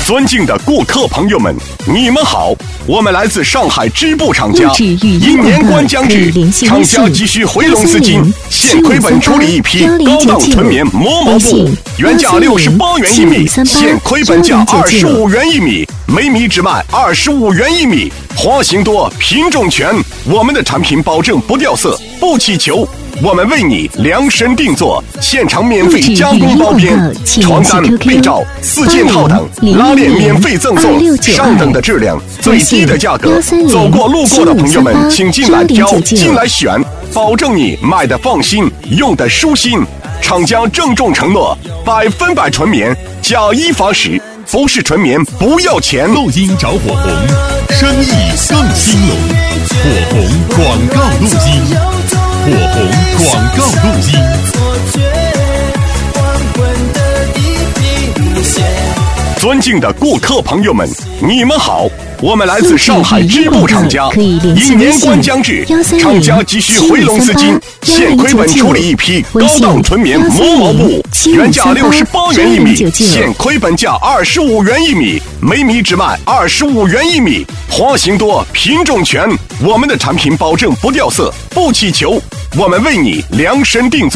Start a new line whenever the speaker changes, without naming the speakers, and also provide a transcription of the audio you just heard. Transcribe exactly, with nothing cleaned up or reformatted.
尊敬的顾客朋友们，你们好，我们来自上海织布厂家。因年关将至，厂家急需回笼资金，现亏本处理一批高档纯棉磨毛布，原价六十八元一米，现亏本价二十五元一米，每米只卖二十五元一米，花型多，品种全，我们的产品保证不掉色，不起球。我们为你量身定做，现场免费加工包边，床单、被罩、四件套等，拉链免费赠送，上等的质量，最低的价格。走过路过的朋友们，请进来挑，进来选，保证你买的放心，用的舒心。厂家郑重承诺，百分百纯棉，假一罚十，不是纯棉不要钱。
录音找火红，生意更兴隆。火红广告录音。火红广告录音。
尊敬的顾客朋友们，你们好，我们来自上海织布厂家。因年关将至，厂家急需回笼资金，现亏本处理一批高档纯棉磨毛布，原价六十八元一米，现亏本价二十五元一米，每米只卖二十五元一米，花型多，品种全，我们的产品保证不掉色，不起球。我们为你量身定做。